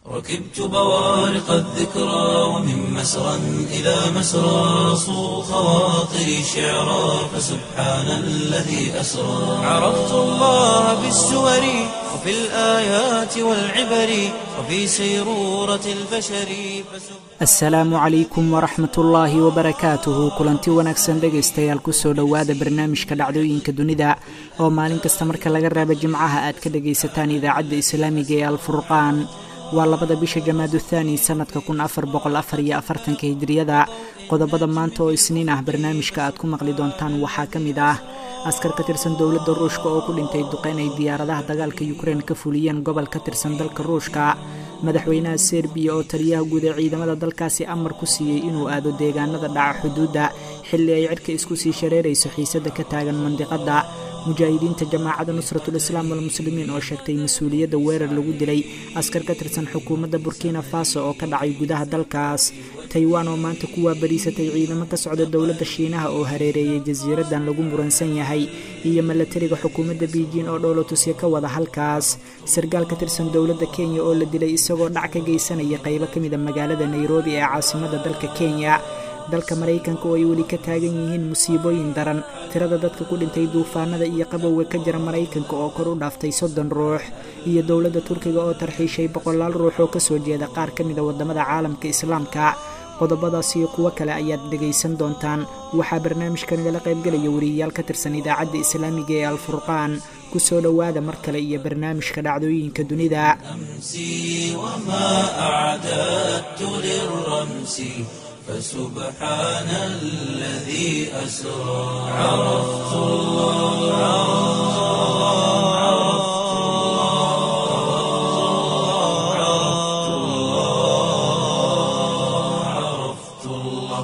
ركبت بوارق الذكرى ومن مسرى إلى مسرى صو خواطري شعرا فسبحان الذي أسرى عرفت الله بالسور وفي الآيات والعبر وفي سيرورة البشر السلام عليكم ورحمة الله وبركاته kulanti wanaagsan dhegaystayaal kusoo dhawaada barnaamijka dhacdooyinka dunida oo maalin kasta marka laga reebo jimcaha aad ka dhagaysataan idaacadda islaamiga ee alfurqaan waa 2 bisha Jamaadu Thani sanadka 1444 hijriyada qodobada maanta oo isniin ah barnaamijka aad ku maqli doontaan waxaa kamid ah askar ka tirsan dawladda Ruushka oo ku dhintay duqeyn ay diyaaradaha dagaalka Ukraine ka fuliyeen gobol ka tirsan dalka Ruushka madaxweynaha Serbia oo taliyaha guud ee ciidamada dalkaasi amar ku siiyay inuu aado deegaanada dhaca xuduudda xilli ay cirka isku sii shareerayso xiisada ka taagan mandiqada mujaahidiinta jamaacada nusratul islaam wal muslimiin oo sheegtay mas'uuliyadda weerar lagu dilay askar ka tirsan xukuumadda Burkina Faso oo ka dhacay gudaha dalkaas Taiwan oo maanta ku waabariisatay ciidamo ka socda dawladda Shiinaha oo hareereeyay jasiiradan lagu muransan yahay iyo milatariga xukuumadda Beijing oo dhoolotusyo ka wada halkaas sargaal ka tirsan dawladda Kenya oo la dilay isagoo dhac ka geysanaya qaybo kamid ah magaalada Nairobi ee caasimadda dalka Kenya dalka Mareykanka oo ay wali ka taagan yihiin musiibooyin daran tirada dadka ku dhintay duufaanada iyo qabowga ka jira Mareykanka oo kor u dhaaftay 30 ruux iyo dawladda Turkiga oo tarxiishay 100 ruux oo ka soo jeeda qaar kamid ah wadamada caalamka islaamka qodobadaas iyo kuwa kale ayaad dhagaysan doontaan waxaa barnaamijka nagala qayb galaya wariyaal ka tirsan idaacadda islaamiga ee alfurqaan ku soo dhawaada mar kale iyo barnaamijka dhacdooyinka dunida فسبحان الذي أسرى عرفت الله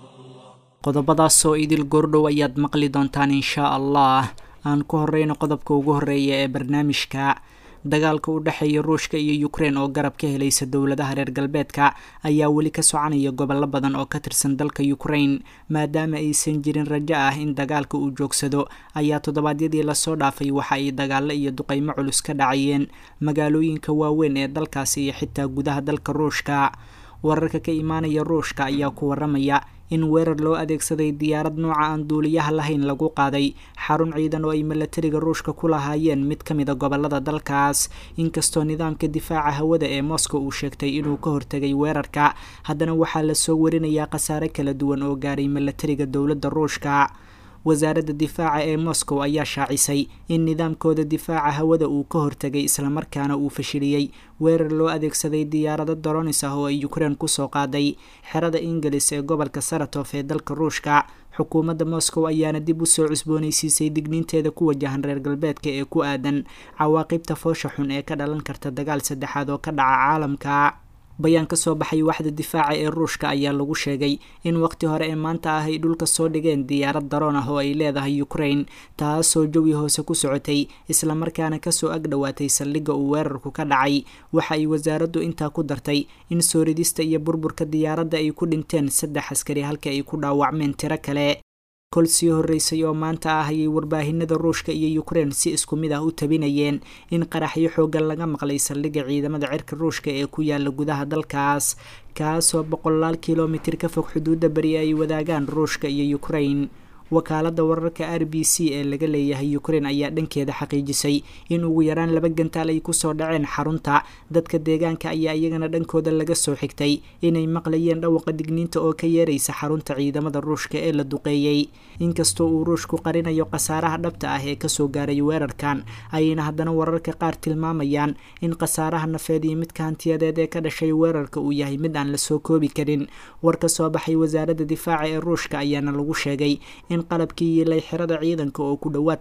qodobadaas oo idil goordhow ayaad maqli doontaan insha Allah aan ku horeyno qodobka ugu horeeya ee barnaamijka dagaalka u dhaxeeya Ruushka iyo Ukraine oo garab ka helaysa dawladaha reer galbeedka ayaa wali ka soconaya gobollo badan oo ka tirsan dalka Ukraine maadaama aysan jirin rajo ah in dagaalka uu joogsado ayaa toddobaadyadii la soo dhaafay waxa ay dagaalo iyo duqeymo culus ka dhacayeen magaalooyinka waaweyn ee dalkaasi iyo xitaa gudaha dalka Ruushka wararka ka imaanaya Ruushka ayaa ku waramaya in weerar loo adeegsaday diyaarad nooca aan duuliyaha lahayn lagu qaaday xarun ciidan oo ay milatariga Ruushka ku lahaayeen mid kamid ah gobolada dalkaas inkastoo nidaamka difaaca hawada ee Moscow uu sheegtay inuu ka hortagay weerarka haddana waxaa la soo warinayaa khasaare kala duwan oo gaaray milatariga dawladda Ruushka wasaaradda difaaca ee Moscow ayaa shaacisay in nidaamkooda difaaca hawada uu ka hortagay isla markaana uu fashiliyay weerar loo adeegsaday diyaarado drones ah oo ay Ukraine ku soo qaaday xerada Ingiriis ee gobolka Saratov ee dalka Ruushka xukuumadda Moscow ayaana dib u soo cusboonaysiisay digniinteeda ku wajahan reer galbeedka ee ku aadan cawaaqibta foosha xun ee ka dhalan karta dagaal saddexaad oo ka dhaca caalamka bayaan ka soo baxay waaxda difaaca ee Ruushka ayaa lagu sheegay in waqti hore ee maanta ah ay dhulka soo dhigeen diyaarad daroon ah oo ay leedahay Ukraine taasoo jawi hoose ku socotay isla markaana ka soo agdhawaatay saldhigga uu weerarku ka dhacay waxa ay wasaaraddu intaa ku dartay in soo ridista iyo burburka diyaaradda ay ku dhinteen 3 askari halka ay ku dhaawacmeen tiro kale kol sii horeysay oo maanta ah ayay warbaahinada Ruushka iyo Ukraine si isku mid ah u tabinayeen in qaraxyo xoogan laga maqlay saldhigga ciidamada cirka Ruushka ee ku yaala gudaha dalkaas kaasoo 100 kiiloomitir ka fog xuduudda bari ay wadaagaan Ruushka iyo Ukraine wakaaladda wararka RBC ee laga leeyahay Ukraine ayaa dhankeeda xaqiijisay in ugu yaraan 2 gantaal ay ku soo dhaceen xarunta dadka deegaanka ayaa iyagana dhankooda laga soo xigtay inay maqlayeen dhawaqa digniinta oo ka yeeraysa xarunta ciidamada Ruushka ee la duqeeyay inkastoo uu Ruushku qarinayo khasaaraha dhabta ah ee ka soo gaaray weerarkan ayna haddana wararka qaar tilmaamayaan in khasaaraha nafeed iyo midka hantiyadeed ee ka dhashay weerarka uu yahay mid aan la soo koobi karin war ka soo baxay wasaaradda difaaca ee Ruushka ayaana lagu sheegay in qalabkii yeelay xirada ciidanka oo ku dhawaad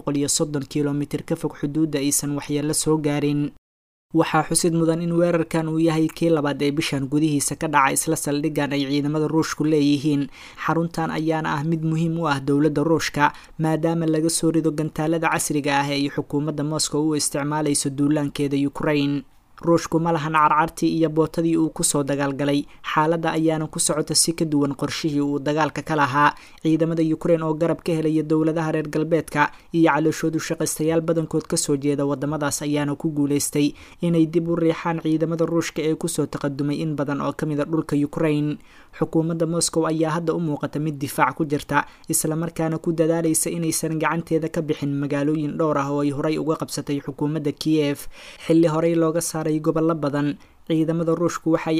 730 kiiloomitir ka fog xuduudda aysan waxyeello soo gaarin waxaa xusid mudan in weerarkan uu yahay kii labaad ee bishan gudihiisa ka dhaca isla saldhiggan ay ciidamada Ruushku leeyihiin xaruntan ayaana ah mid muhiim u ah dawladda Ruushka maadaama laga soo rido gantaalada casriga ah ee xukuumadda Moscow u isticmaalayso duulaankeeda Ukraine ruushku ma lahan carcartii iyo bootadii uu kusoo dagaalgalay xaaladda ayaana ku socota si ka duwan qorshihii uu dagaalka ka lahaa ciidamada Ukraine oo garab ka helaya dowladaha reer galbeedka iyo calooshoodu shaqaystayaal badankood kasoo jeeda wadamadaas ayaana ku guuleystay inay dib u riixaan ciidamada ruushka ee kusoo taqadumay in badan oo kamid a dhulka Ukraine xukuumadda Moscow ayaa hadda u muuqata mid difaac ku jirta isla markaana ku dadaalaysa inaysan gacanteeda ka bixin magaalooyin dhowr ah oo ay horay uga qabsatay xukuumadda Kiev xilli horey looga saaray gobollo badan ciidamada ruushku waxay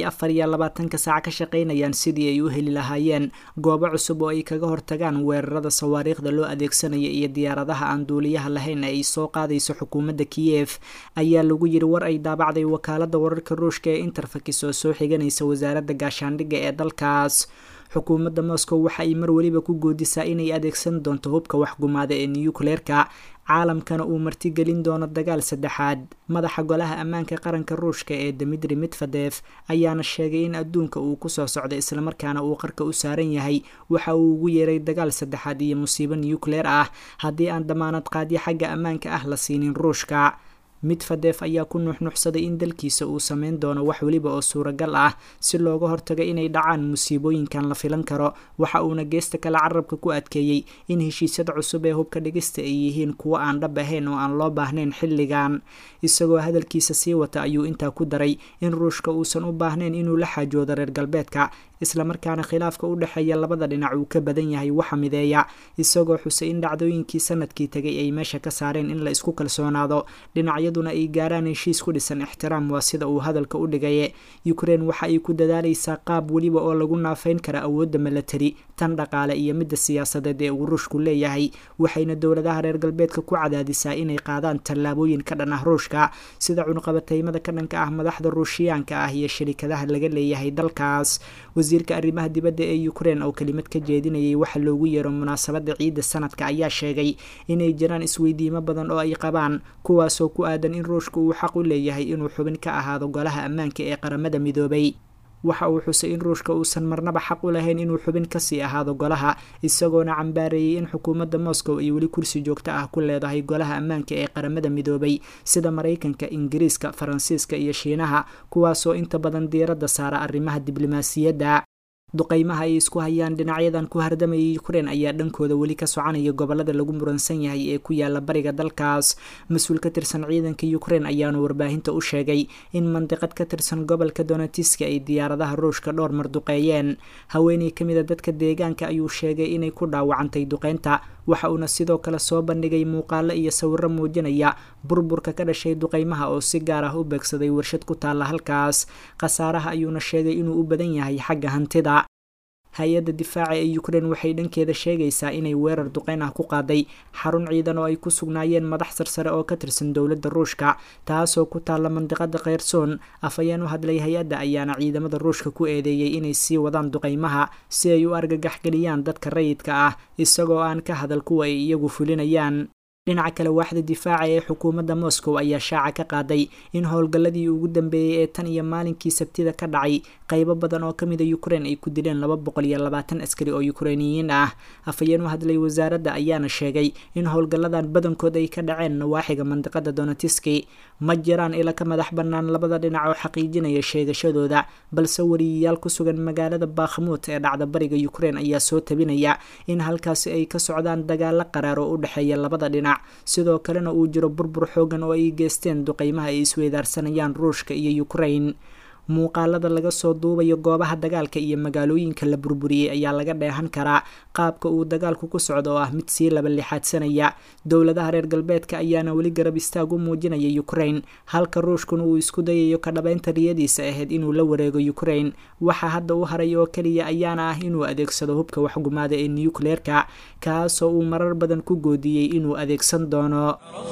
24 saac ka shaqeynayaan sidii ay u heli lahaayeen goobo cusub oo ay kaga hortagaan weerarada sawaariikhda loo adeegsanayo iyo diyaaradaha aan duuliyaha lahayn ay soo qaadayso xukuumadda Kiev ayaa lagu yiri war ay daabacday wakaaladda wararka ruushka ee Interfax oo soo xiganaysa wasaaradda gaashaandhigga ee dalkaas xukuumadda Moscow waxa ay mar waliba ku goodisaa inay adeegsan doonto hubka waxgumaada ee nuclearka caalamkana uu martigelin doono dagaal saddexaad madaxa golaha ammaanka qaranka ruushka ee Dmitry Medvedev ayaana sheegay in adduunka uu ku soo socdo isla markaana uu qarka u saaran yahay waxa uu ugu yeeray dagaal saddexaad iyo musiibo nuclear ah haddii aan damaanad qaadyo xagga ammaanka ah la siinin ruushka Medvedev ayaa ku nuuxnuuxsaday in dalkiisa uu sameyn doono wax waliba oo suuragal ah si looga hortago inay dhacaan musiibooyinkan la filan karo waxa uuna geesta kale carabka ku adkeeyay in heshiisyada cusub ee hubka dhigista ay yihiin kuwo aan dhab ahayn oo aan loo baahnayn xilligan isagoo hadalkiisa sii wata ayuu intaa ku daray in ruushka uusan u baahnayn inuu la xaajoodo reer galbeedka isla markaana khilaafka u dhaxeeya labada dhinac uu ka badan yahay waxa mideeya isagoo xusay in dhacdooyinkii sanadkii tagay ay meesha ka saareen in la isku kalsoonaado dhinacyaduna ay gaaraan heshiis ku dhisan ixtiraam waa sida uu hadalka u dhigay Ukraine waxa ay ku dadaalaysaa qaab waliba oo lagu naafayn kara awoodda military tan dhaqaale iyo midda siyaasadeed ee uu ruushku leeyahay waxayna dowladaha reer galbeedka ku cadaadisaa inay qaadaan tallaabooyin ka dhan ah ruushka sida cunqabataymada ka dhanka ah madaxda ruushiyaanka ah iyo shirkadaha laga leeyahay dalkaas wasiirka arrimaha dibadda ee Ukraine oo kalimad ka jeedinayay waxa loogu yeero munaasabadda ciidda sanadka ayaa sheegay inay jiraan isweydiimo badan oo ay qabaan kuwaas oo ku aadan in ruushku uu xaq u leeyahay inuu xubin ka ahaado golaha ammaanka ee qaramada midoobay waxa uu xusay in ruushka uusan marnaba xaq u lahayn inuu xubin ka sii ahaado golaha isagoona cambaareeyay in xukuumadda Moscow ay weli kursi joogto ah ku leedahay golaha ammaanka ee qaramada midoobay sida Mareykanka, Ingiriiska, Faransiiska iyo Shiinaha kuwaas oo inta badan diiradda saara arrimaha diblomaasiyadda duqeymaha ay isku hayaan dhinacyadan ku hardamayay Ukraine ayaa dhankooda weli ka soconaya gobolada lagu muransan yahay ee ku yaala bariga dalkaas mas'uul ka tirsan ciidanka Ukraine ayaana warbaahinta u sheegay in mandiqad ka tirsan gobolka Donetsk ay diyaaradaha ruushka dhowr mar duqeeyeen haweeney kamid ah dadka deegaanka ayuu sheegay inay ku dhaawacantay duqeynta waxa uuna sidoo kale soo bandhigay muuqaalo iyo sawirro muujinaya burburka ka dhashay duqeymaha oo si gaar ah u beegsaday warshad ku taala halkaas khasaaraha ayuuna sheegay inuu u badan yahay xagga hantida hay-adda difaaca ee Ukraine waxay dhankeeda sheegaysaa inay weerar duqeyn ah ku qaaday xarun ciidan oo ay ku sugnaayeen madax sarsare oo ka tirsan dowladda ruushka taasoo ku taala mandiqada Kherson afayeen u hadlay hay-adda ayaana ciidamada ruushka ku eedeeyay inay sii wadaan duqeymaha si ay u argagax geliyaan dadka rayidka ah isagoo aan ka hadal kuwa ay iyagu fulinayaan dhinaca kale waaxda difaaca ee xukuumadda Moscow ayaa shaaca ka qaaday in howlgalladii ugu dambeeyay ee tan iyo maalinkii Sabtida ka dhacay qaybo badan oo kamid ah Ukraine ay ku dileen 220 askari oo Ukrainiyiin ah afayeen u hadlay wasaaradda ayaana sheegay in howlgalladan badankood ay ka dhaceen nawaaxiga mandiqada Donetsk ma jiraan ila ka madax bannaan labada dhinac oo xaqiijinaya sheegashadooda balse wariyayaal ku sugan magaalada Bakhmut ee dhacda bariga Ukraine ayaa soo tabinaya in halkaas ay ka socdaan dagaalo qaraar oo u dhaxeeya labada dhinac sidoo kalena uu jiro burbur xoogan oo ay geysteen duqeymaha ay isweydaarsanayaan ruushka iyo Ukraine muuqaalada laga soo duubayo goobaha dagaalka iyo magaalooyinka la burburiyay ayaa laga dheehan karaa qaabka uu dagaalku ku socdo oo ah mid sii laba lixaadsanaya dowladaha reer galbeedka ayaana weli garab istaag u muujinaya Ukraine halka ruushkuna uu isku dayayo ka dhabeynta riyadiisa ahayd inuu la wareego Ukraine waxa hadda u haray oo kaliya ayaana ah inuu adeegsado hubka waxgumaada ee nuclearka kaasoo uu marar badan ku goodiyay inuu adeegsan doono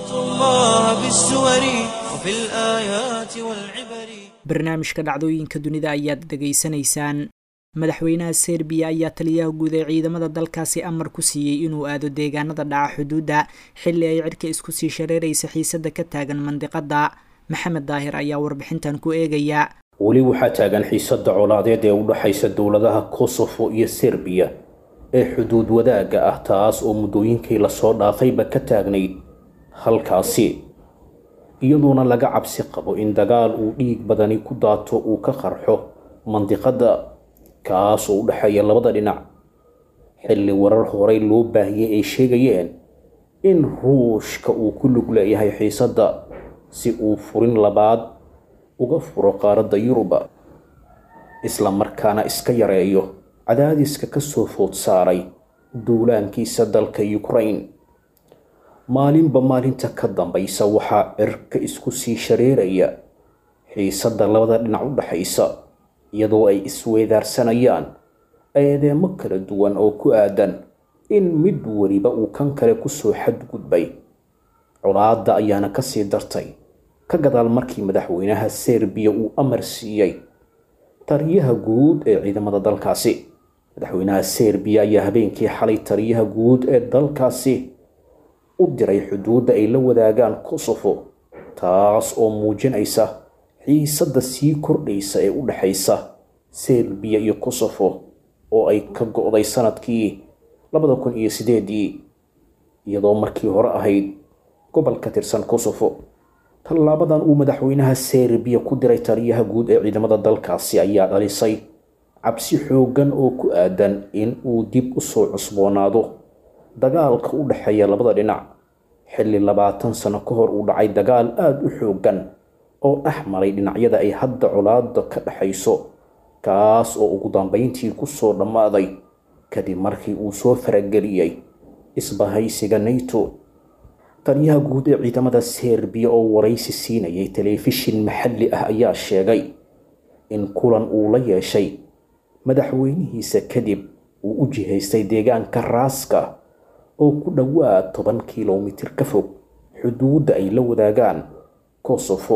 barnaamijka dhacdooyinka dunida ayaad dhageysanaysaan madaxweynaha Serbiya ayaa taliyaha guud ee ciidamada dalkaasi amar ku siiyay inuu aado deegaanada dhaca xuduudda xilli ay cirka isku sii shareeraysa xiisada ka taagan mandiqada maxamed daahir ayaa warbixintan ku eegaya weli waxaa taagan xiisada colaadeed ee u dhaxaysa dowladaha Kosovo iyo Serbiya ee xuduud wadaaga ah taas oo muddooyinkii la soo dhaafayba ka taagnayd halkaasi iyadoona laga cabsi qabo in dagaal uu dhiig badani ku daato uu ka qarxo mandiqadda kaas oo u dhexeeya labada dhinac xilli warar horey loo baahiyey ay sheegayeen in ruushka uu ku lug leeyahay xiisadda si uu furin labaad uga furo qaaradda Yurub isla markaana iska yareeyo cadaadiska ka soo food saaray duulaankiisa dalka Ukraine. maalinba maalinta ka dambaysa waxaa cirka isku sii shareeraya xiisadda labada dhinac u dhaxaysa iyadoo ay isweedaarsanayaan eedeemo kala duwan oo ku aadan in mid waliba uu kan kale ku soo xadgudbay. colaadda ayaana ka sii dartay ka gadaal markii madaxweynaha Serbiya uu amar siiyey taliyaha guud ee ciidamada dalkaasi. madaxweynaha Serbiya ayaa habeenkii xalay taliyaha guud ee dalkaasi u diray xuduudda ay la wadaagaan Kosovo taas oo muujinaysa xiisadda sii kordhaysa ee u dhaxaysa Serbiya iyo Kosovo oo ay ka go'day sanadkii 2008 iyadoo markii hore ahayd gobol ka tirsan Kosovo. tallaabadan uu madaxweynaha Serbiya ku diray taliyaha guud ee ciidamada dalkaasi ayaa dhalisay cabsi xoogan oo ku aadan in uu dib u soo cusboonaado dagaalka u dhaxeeya labada dhinac xilli 20 sano ka hor uu dhacay dagaal aad u xoogan oo dhexmaray dhinacyada ay hadda colaadda ka dhaxayso kaas oo ugu dambeyntii ku soo dhamaaday kadib markii uu soo farageliyay isbahaysiga NATO. taliyaha guud ee ciidamada Serbiya oo waraysi siinayay telefishin maxalli ah ayaa sheegay in kulan uu la yeeshay madaxweynihiisa kadib uu u jihaystay deegaanka Raska oo ku dhawaad 10 kiiloomitir ka fog xuduudda ay la wadaagaan Kosovo.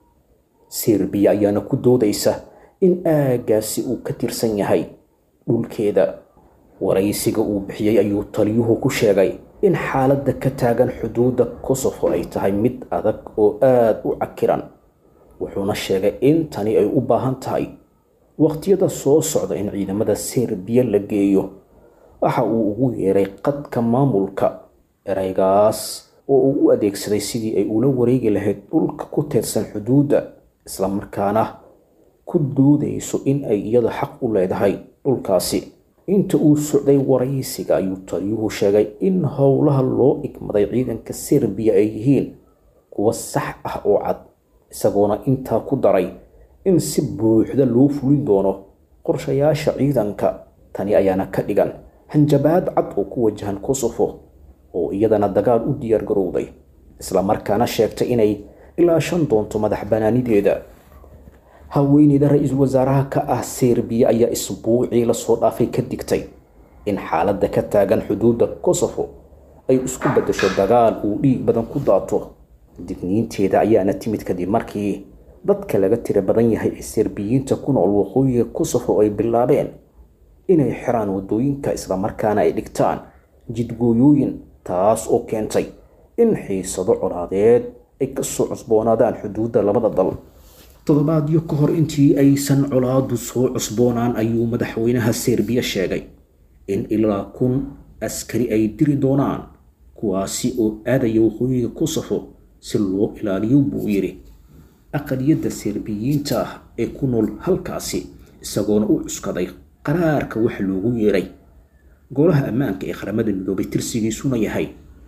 Serbiya ayaana ku doodaysa in aagaasi uu ka tirsan yahay dhulkeeda. waraysiga uu bixiyay ayuu taliyuhu ku sheegay in xaaladda ka taagan xuduudda Kosovo ay tahay mid adag oo aad u cakiran. wuxuuna sheegay in tani ay u baahan tahay waqtiyada soo socda in ciidamada Serbiya la geeyo. waxa uu ugu yeeray qadka maamulka eraygaas oo uu u adeegsaday sidii ay ula wareegi lahayd dhulka ku teedsan xuduudda isla markaana ku doodayso in ay iyada xaq u leedahay dhulkaasi. inta uu socday waraysiga ayuu taliyuhu sheegay in howlaha loo igmaday ciidanka Serbiya ay yihiin kuwa sax ah oo cad isagoona intaa ku daray in si buuxda loo fulin doono qorshayaasha ciidanka. tani ayaana ka dhigan hanjabaad cad oo ku wajahan Kosovo oo iyadana dagaal u diyaar garowday isla markaana sheegtay inay ilaashan doonto madax banaanideeda. haweeneyda ra'iisul wasaaraha ka ah Serbiya ayaa isbuucii la soo dhaafay ka digtay in xaaladda ka taagan xuduudda Kosovo ay isku bedesho dagaal uu dhiig badan ku daato. digniinteeda ayaana timid kadib markii dadka laga tira badan yahay ee Serbiyiinta ku nool waqooyiga Kosovo ay bilaabeen inay xiraan wadooyinka isla markaana ay dhigtaan jidgooyooyin taas oo keentay in xiisado colaadeed ay ka soo cusboonaadaan xuduudda labada dal. toddobaadyo ka hor intii aysan colaadu soo cusboonaan ayuu madaxweynaha Serbiya sheegay in ilaa 1,000 askari ay diri doonaan kuwaasi oo aadaya waqooyiga Kosovo si loo ilaaliyo buu yiri aqaliyadda Serbiyiinta ee ku nool halkaasi isagoona u cuskaday qaraarka wax loogu yeeray golaha ammaanka ee qaramada midoobay tirsigiisuna yahay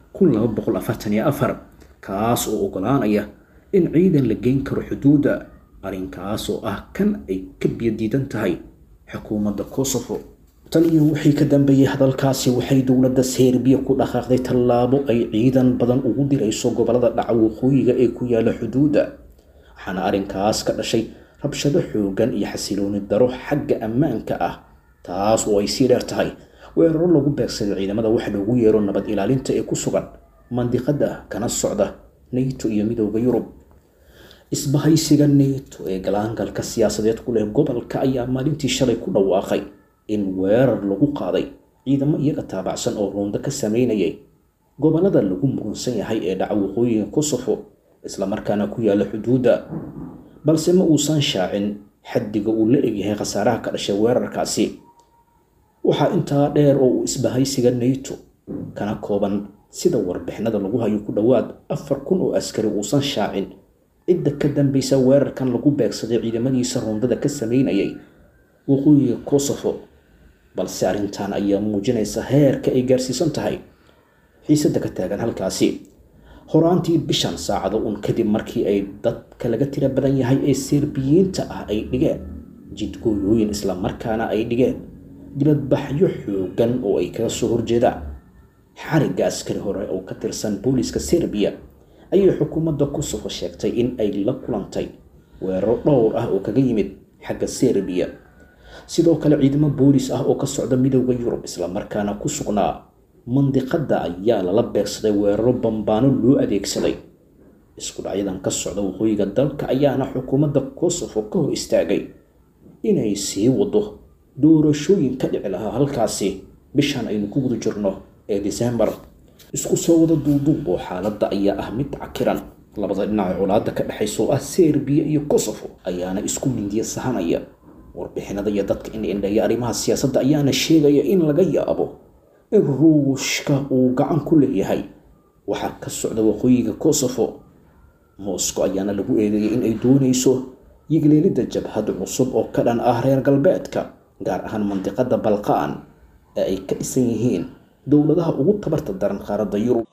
244 kaas oo ogolaanaya in ciidan la geyn karo xuduudda arrinkaas oo ah kan ay ka biyadiidan tahay xukuumadda Kosovo. tan iyo wixii ka dambeeyay hadalkaasi waxay dowladda Serbiya ku dhaqaaqday tallaabo ay ciidan badan ugu dirayso gobolada dhaca waqooyiga ee ku yaala xuduudda. waxaana arrinkaas ka dhashay rabshado xoogan iyo xasilooni daro xagga ammaanka ah taas oo ay sii dheer tahay weeraro lagu beegsaday ciidamada wax loogu yeero nabad ilaalinta ee ku sugan mandiqada kana socda NATO iyo midowga Yurub. isbahaysiga NATO ee galaangalka siyaasadeed ku leh gobolka ayaa maalintii shalay ku dhawaaqay in weerar lagu qaaday ciidamo iyaga taabacsan oo roonda ka sameynayay gobolada lagu muransan yahay ee dhaca waqooyiga Kosovo isla markaana ku yaala xuduudda. balse ma uusan shaacin xaddiga uu la egyahay khasaaraha ka dhashay weerarkaasi. waxaa intaa dheer oo uu isbahaysiga NATO kana kooban sida warbixinada lagu hayo ku dhawaad 4,000 oo askari uusan shaacin cidda ka dambeysa weerarkan lagu beegsaday ciidamadiisa rondada ka sameynayay waqooyiga Kosovo, balse arrintan ayaa muujinaysa heerka ay gaarsiisan tahay xiisadda ka taagan halkaasi. horaantii bishan saacado kadib markii ay dadka laga tira badan yahay ee Serbiyiinta ah ay dhigeen jidgooyooyin isla markaana ay dhigeen dibadbaxyo xoogan oo ay kaga soo horjeedaan xariga askari hore oo ka tirsan booliska Serbiya, ayay xukuumadda Kosovo sheegtay in ay la kulantay weeraro dhowr ah oo kaga yimid xagga Serbiya. sidoo kale ciidamo boolis ah oo ka socda midowga Yurub isla markaana ku sugnaa mandiqada ayaa lala beegsaday weeraro bambaano loo adeegsaday. isku dhacyadan ka socda waqooyiga dalka ayaana xukuumadda Kosovo ka hor istaagay inay sii wado doorashooyin ka dhici lahaa halkaasi bishan aynu ku guda jirno ee December. isku soo wada duuduub oo xaaladda ayaa ah mid cakiran. labada dhinac ee colaadda ka dhaxaysa oo ah Serbiya iyo Kosovo ayaana isku mindiya sahanaya. warbixinada iyo dadka indheeya arrimaha siyaasadda ayaana sheegaya in laga yaabo in Ruushka uu gacan ku leeyahay waxa ka socda waqooyiga Kosovo. Moscow ayaana lagu eedeeyay in ay doonayso yigleelida jabhad cusub oo ka dhan ah reer galbeedka, gaar ahaan mandiqada Balqaan ee ay ka dhisan yihiin dowladaha ugu tabarta daran qaaradda Yurub.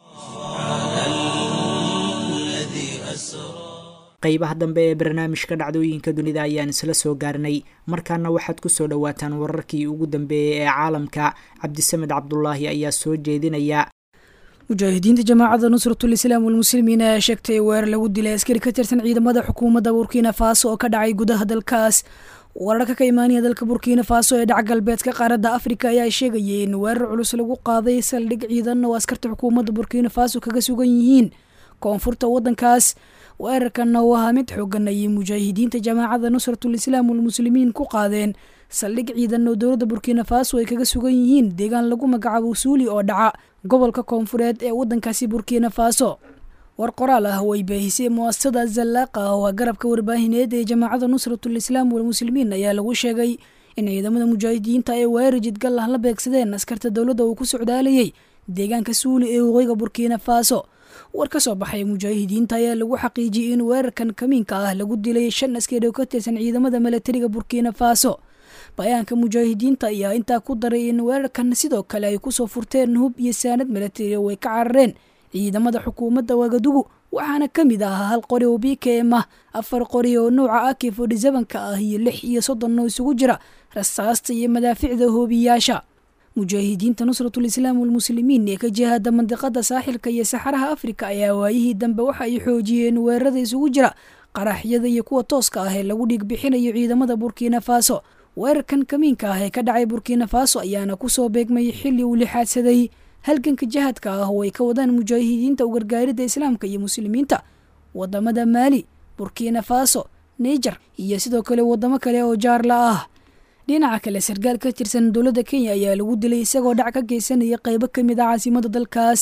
qaybaha dambe ee barnaamijka dhacdooyinka dunida ayaan isla soo gaarnay. markaana waxaad ku soo dhawaataan wararkii ugu dambeeyay ee caalamka. Cabdisamed Cabdullaahi ayaa soo jeedinaya. mujaahidiinta jamaacadda nusratul islaam walmuslimiin ayaa sheegtay weerar lagu dilay askari ka tirsan ciidamada xukuumadda Burkina Faso oo ka dhacay gudaha dalkaas. wararka ka imaanaya dalka Burkina Faso ee dhaca galbeedka qaaradda Afrika ayaa sheegayay in weerar culus lagu qaaday saldhig ciidan oo askarta xukuumadda Burkina Faso kaga sugan yihiin koonfurta wadankaas. weerarkan oo ahaa mid xoogan ayay mujaahidiinta jamaacadda nusratul islaam walmuslimiin ku qaadeen saldhig ciidan oo dowladda Burkina Faso ay kaga sugan yihiin deegaan lagu magacaabo Suuli oo dhaca gobolka koonfureed ee wadankaasi Burkina Faso. war qoraal ah oo ay baahisay mu'assasada Zallaaqa oo garabka warbaahineed ee jamaacadda nusratul islaam walmuslimiin ayaa lagu sheegay in ciidamada mujaahidiinta ay weerar jidgal ah la beegsadeen askarta dowladda oo ku socdaalayay deegaanka Suuli ee waqooyiga Burkina Faso. war ka soo baxay mujaahidiinta ayaa lagu xaqiijiyay in weerarkan kamiinka ah lagu dilay 5 askari oo ka tirsan ciidamada militariga Burkina Faso. bayaanka mujaahidiinta ayaa intaa ku daray in weerarkan sidoo kale ay ku soo furteen hub iyo saanad militari oo ay ka carareen ciidamada xukuumadda Wagadugu, waxaana kamid ah 1 qori oo BKM ah, 4 qori oo nooca AK-47 ah iyo 6 iyo 30 oo isugu jira rasaasta iyo madaaficda hoobiyaasha. mujaahidiinta nusratul islaam walmuslimiin ee ka jihada mandiqada saaxilka iyo saxaraha Afrika ayaa waayihii dambe waxa ay xoojiyeen weerarada isugu jira qaraxyada iyo kuwa tooska ah ee lagu dhig bixinayo ciidamada Burkina Faso. weerarkan kamiinka ah ee ka dhacay Burkina Faso ayaana ku soo beegmay xilli uu lixaadsaday halganka jihadka ah oo ay ka wadaan mujaahidiinta u gargaaridda islaamka iyo muslimiinta wadamada Mali, Burkina Faso, Niger iyo sidoo kale wadamo kale oo jaarla ah. dhinaca kale sargaal ka tirsan dowladda Kenya ayaa lagu dilay isagoo dhac ka geysanaya qaybo kamid ah caasimadda dalkaas.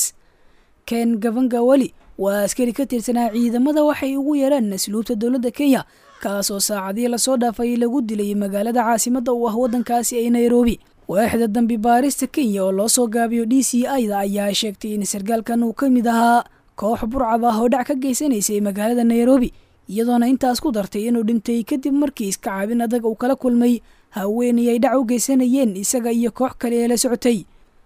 Ken Gavangawali waa askari ka tirsanaa ciidamada waxay ugu yaraan asluubta dowladda Kenya, kaasoo saacadii la soo dhaafay lagu dilay magaalada caasimadda u ah wadankaasi ee Nairobi. waaxda dambi baarista Kenya oo loo soo gaabiyo DCI-da ayaa sheegtay in sargaalkan uu kamid ahaa koox burcad ah oo dhac ka geysanaysay magaalada Nairobi, iyadoona intaas ku dartay inuu dhintay kadib markii iska caabin adag uu kala kulmay haweeney ay dhac u geysanayeen isaga iyo koox kale ee la socotay.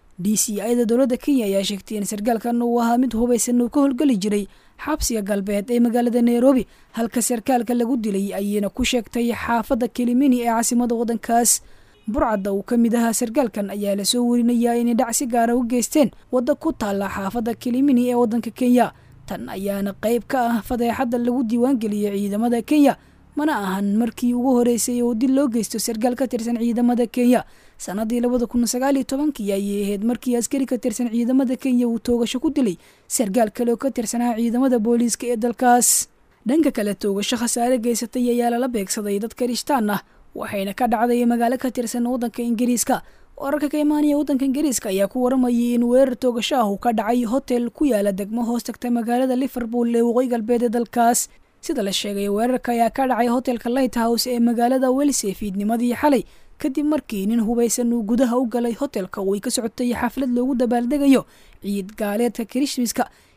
DCI-da dowladda Kenya ayaa sheegtay in sargaalkan uu ahaa mid hubeysan oo ka howlgali jiray xabsiga galbeed ee magaalada Nairobi, halka sarkaalka lagu dilay ayayna ku sheegtay xaafadda Kilimani ee caasimadda wadankaas. burcadda uu kamid ahaa sargaalkan ayaa la soo warinayaa inay dhac si gaara u geysteen wadda ku taala xaafadda Kilimani ee wadanka Kenya. tan ayaana qayb ka ah fadeexadda lagu diiwaangeliyay ciidamada Kenya, mana ahan markii ugu horeysay oo dil loo geysto sargaal ka tirsan ciidamada Kenya. sanadii 2019 ayay ahayd markii askari ka tirsan ciidamada Kenya uu toogasho ku dilay sargaal kale oo ka tirsanaa ciidamada booliiska ee dalkaas. dhanka kale toogasho khasaare geysatay ayaa lala beegsaday dad Kirishtaan ah, waxayna ka dhacday magaalo ka tirsan wadanka Ingiriiska. wararka ka imaanaya wadanka Ingiriiska ayaa ku waramayay in weerar toogasho ah uu ka dhacay hotel ku yaala degmo hoos tagta magaalada Liverpool ee waqooyi galbeed ee dalkaas. sida la sheegay weerarka ayaa ka dhacay hotelka Lighthouse ee magaalada Wales fiidnimadii xalay, kadib markii nin hubeysan uu gudaha u galay hotelka oo ay ka socotay xaflad loogu dabaaldegayo ciid gaaleedka Christmaska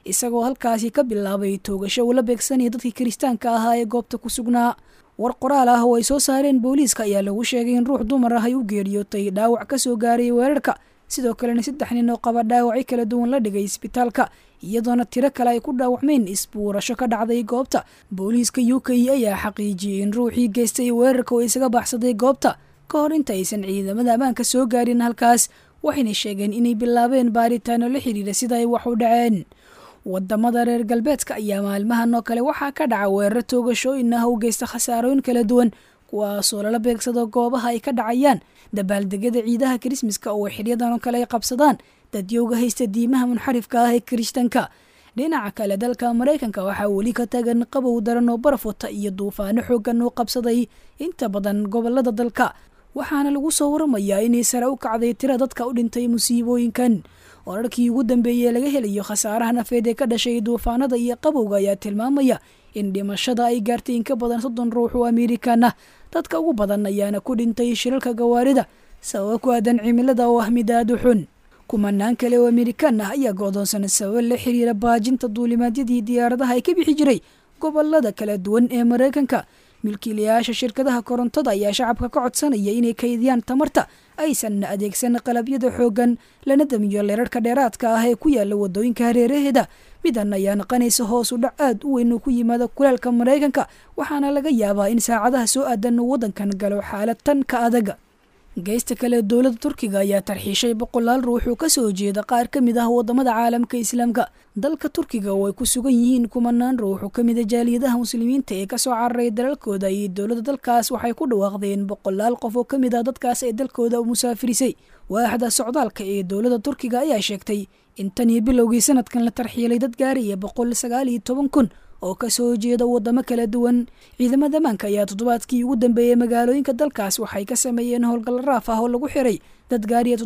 isagoo halkaasi ka bilaabay toogasho ula beegsanaya dadkii kiristaanka ahaa ee goobta ku sugnaa. war qoraal ah oo ay soo saareen booliiska ayaa lagu sheegay in ruux dumar ah ay u geeriyootay dhaawac ka soo gaaray weerarka, sidoo kalena 3 nin oo qaba dhaawacyo kala duwan la dhigay isbitaalka, iyadoona tiro kale ay ku dhaawacmeen isbuurasho ka dhacday goobta. booliiska UK ayaa xaqiijiyey in ruuxii geystay weerarka oo isaga baxsaday goobta ka hor inta aysan ciidamada ammaanka soo gaarin halkaas, waxayna sheegeen inay bilaabeen baaritaano la xiriira sida ay wax u dhaceen. wadamada reer galbeedka ayaa maalmahan oo kale waxaa ka dhaca weerar toogashooyin ah u geysta khasaarooyin kala duwan, kuwaasoo lala beegsado goobaha ay ka dhacayaan dabaaldegyada ciidaha kirismaska oo xilyadan oo kale ay qabsadaan dadyowga haysta diimaha munxarifka ah ee kirishtanka. dhinaca kale dalka Mareykanka waxaa weli ka taagan qabow daran oo baraf wata iyo duufaano xoogan oo qabsaday inta badan gobolada dalka, waxaana lagu soo waramayaa inay sare u kacday tira dadka u dhintay musiibooyinkan. wararkii ugu dambeeyey laga helayo khasaaraha nafeed ee ka dhashay duufaanada iyo qabowga ayaa tilmaamaya in dhimashada ay gaartay in ka badan 30 ruux oo Amerikaan ah. dadka ugu badan ayaana ku dhintay shilalka gawaarida sabab ku aadan cimilada oo ah mid aad u xun. kumanaan kale oo Amerikaan ah ayaa go'doonsan sabab la xiriira baajinta duulimaadyadii diyaaradaha ay ka bixi jiray gobolada kala duwan ee Mareykanka. milkiilayaasha shirkadaha korontada ayaa shacabka ka codsanaya inay kaydiyaan tamarta, aysan adeegsan qalabyada xoogan, lana damiyo leerarka dheeraadka ah ee ku yaala wadooyinka hareeraheeda. midan ayaa noqonaysa hoos u dhac aad u weyn oo ku yimaada kulaalka Mareykanka, waxaana laga yaabaa in saacadaha soo aadan wadankan galo xaalad tan ka adag. geysta kale dowladda Turkiga ayaa tarxiishay 100 ruux oo ka soo jeeda qaar ka mid ah wadamada caalamka Islaamka. dalka Turkiga oo ay ku sugan yihiin kumanaan ruux oo ka mid ah jaaliyadaha muslimiinta ee ka soo cararay dalalkooda, iyo dowladda dalkaas waxay ku dhawaaqdeen 100 qof oo ka mid ah dadkaas ay dalkooda u musaafirisay. waaxda socdaalka ee dowladda Turkiga ayaa sheegtay in tan iyo bilowgii sanadkan la tarxiilay dad gaaraya 119,000 oo ka soo jeeda wadamo kala duwan. ciidamada ammaanka ayaa toddobaadkii ugu dambeeyay magaalooyinka dalkaas waxay ka sameeyeen howlgal raaf ah oo lagu xiray dad gaariya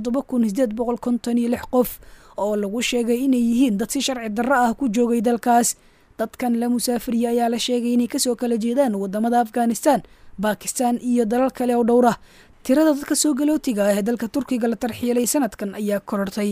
7,856 qof oo lagu sheegay inay yihiin dad si sharci darro ah ku joogay dalkaas. dadkan la musaafiriyay ayaa la sheegay inay kasoo kala jeedaan wadamada Afghanistan, Pakistan iyo dalal kale oo dhowr ah. tirada dadka soo galootiga ah ee dalka Turkiga la tarxiilay sanadkan ayaa korortay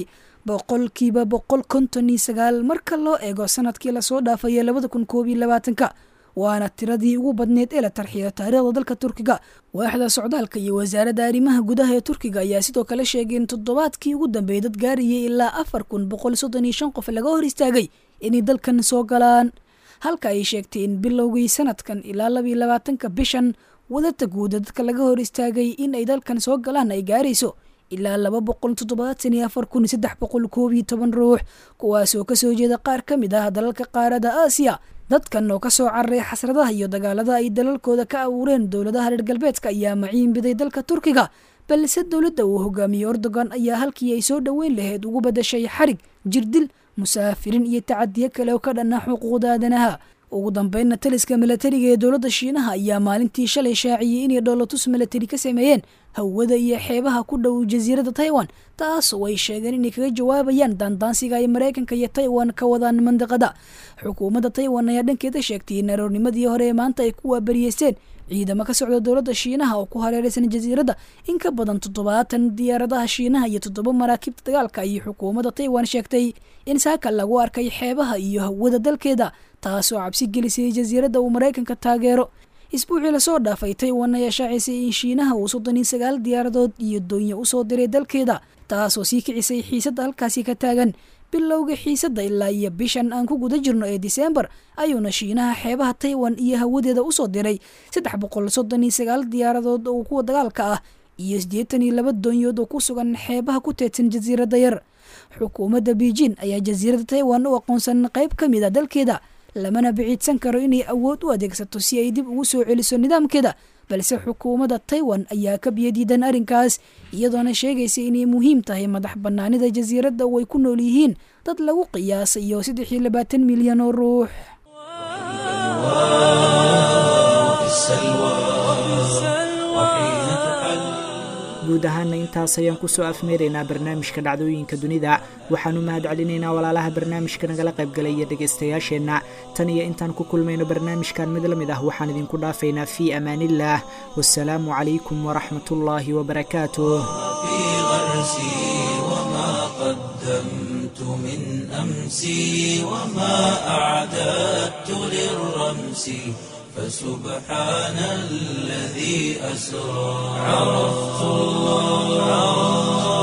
159% marka loo eego sanadkii la soo dhaafay 2021, waana tiradii ugu badneed ee la tarxiilay taariikhda dalka Turkiga. waaxda socdaalka iyo wasaaradda arrimaha gudaha ee Turkiga ayaa sidoo kale sheegay in toddobaadkii ugu dambeeyay dad gaarayay ilaa 4,135 qof laga hor istaagay inay dalkan soo galaan, halka ay sheegtay in bilowgii sanadkan ilaa 22 bishan wadada guud dadka laga hor istaagay in ay dalkan soo galaan ay gaarayso ilaa 274,312 ruux, kuwaasoo ka soo jeeda qaar ka mid ah dalalka qaaradda Aasiya. dadkan oo ka soo cararay xasradaha iyo dagaalada ay dalalkooda ka abuureen dowladaha reer galbeedka ayaa maciin biday dalka Turkiga, balse dowladda uu hogaamiyo Erdogan ayaa halkii ay soo dhaweyn lahayd ugu badashay xarig, jirdil, musaafirin iyo tacadiyo kale oo ka dhanna xuquuqda aadanaha. ugu dambeynna taliska milatariga ee dowladda Shiinaha ayaa maalintii shalay shaaciyay inay dhoolatus milatari ka sameeyeen hawada iyo xeebaha ku dhow jasiiradda Taiwan, taas oo ay sheegeen inay kaga jawaabayaan daandaansiga ay Mareykanka iyo Taiwan ka wadaan mandiqada. xukuumadda Taiwan ayaa dhankeeda sheegtay in aroornimadii hore maanta ay ku waabariyeysteen ciidamo ka socda dowladda Shiinaha oo ku hareeraysan jasiiradda. in ka badan 70 diyaaradaha Shiinaha iyo 7 maraakiibta dagaalka ay xukuumadda Taiwan sheegtay in saaka lagu arkay xeebaha iyo hawada dalkeeda, taasoo cabsi gelisay jasiiradda uu Mareykanka taageero. isbuucii la soo dhaafay Taiwan ayaa shaacisay in Shiinaha uu 39 diyaaradood iyo doonyo u soo diray dalkeeda, taasoo sii kicisay xiisadda halkaasi ka taagan. bilowga xiisadda ilaa iyo bishan aan ku guda jirno ee December ayuuna Shiinaha xeebaha Taiwan iyo hawadeeda u soo diray 339 diyaaradood oo kuwa dagaalka ah iyo 82 doonyood oo ku sugan xeebaha ku teedsan jasiiradda yar. xukuumadda Beijing ayaa jasiiradda Taiwan u aqoonsan qayb ka mid ah dalkeeda, lamana biciidsan karo inay awood u adeegsato si ay dib ugu soo celiso nidaamkeeda, balse xukuumadda Taiwan ayaa ka biyadiidan arrinkaas, iyadoona sheegaysa inay muhiim tahay madax bannaanida jasiiradda oo ay ku nool yihiin dad lagu qiyaasayo 23 milyan oo ruux. guud ahaana intaas ayaan kusoo afmeeraynaa barnaamijka dhacdooyinka dunida. waxaanu mahad celinaynaa walaalaha barnaamijka nagala qaybgalay iyo dhegaystayaasheenna. tan iyo intaan ku kulmayno barnaamijkan mid la mid ah waxaan idinku dhaafaynaa fii amaanillaah. wassalaamu calaykum waraxmatullaahi wabarakaatuh. فرغت من أمسي وما أعددت للرمس فسبحان الذي أسرى عرفت الله